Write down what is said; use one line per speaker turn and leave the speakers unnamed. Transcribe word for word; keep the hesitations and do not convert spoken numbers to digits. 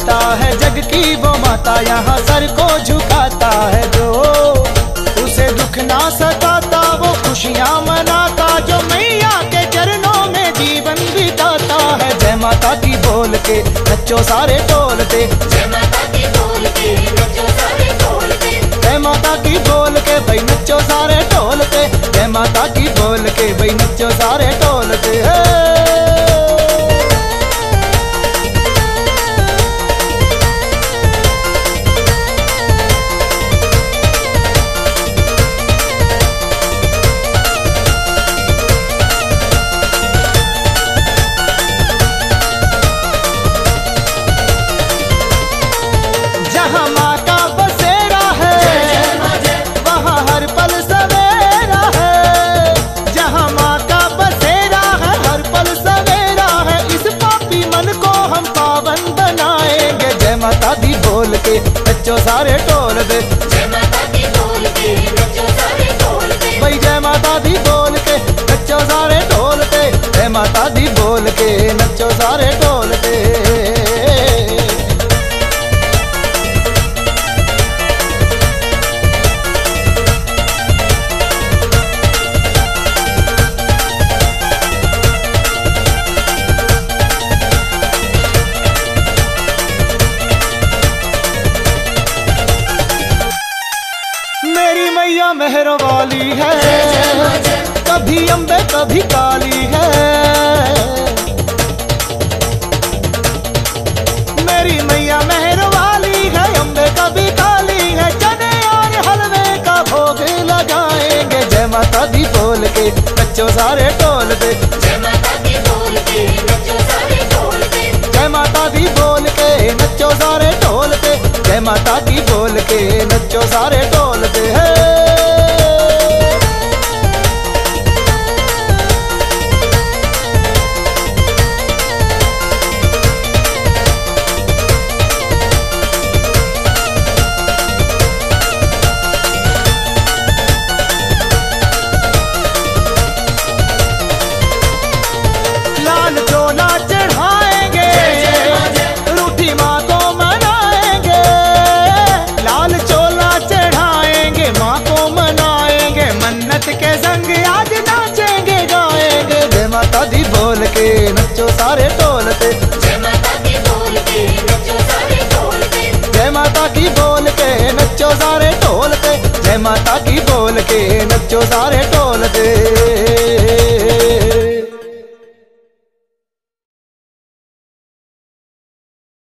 माता है जग की वो माता, यहाँ सर को झुकाता है जो, उसे दुख ना सताता वो खुशियाँ मनाता, जो मैया के चरणों में जीवन बिताता है। जय माता की बोल के नचो सारे टोलते,
जय माता की बोल के नचो सारे टोलते,
जय माता की बोल के भाई नचो सारे टोलते, जय माता की बोल के भाई नचो सारे टोलते है। बोल के नचो सारे टोल दे,
जय माता की बोल के नचो सारे टोलते,
भाई जय माता दी बोल के नचो सारे टोलते, जय माता दी बोल के नचो सारे टोलते। मेरी मैया मेहर वाली है, कभी अम्बे कभी काली है, मेरी मैया मेहर वाली है, अम्बे कभी काली है, चने और हलवे का भोग लगाएंगे। जय माता दी बोल के नचो सारे टोल दे,
जय माता की बोल के नचो सारे टोलते,
जय माता दी बोल के नचो सारे टोलते, जय माता की बोल के नचो सारे टोलते हैं। लाल चोला चढ़ाएंगे, रूठी माँ को मनाएंगे, लाल चोला चढ़ाएंगे माँ को मनाएंगे, मन्नत के संग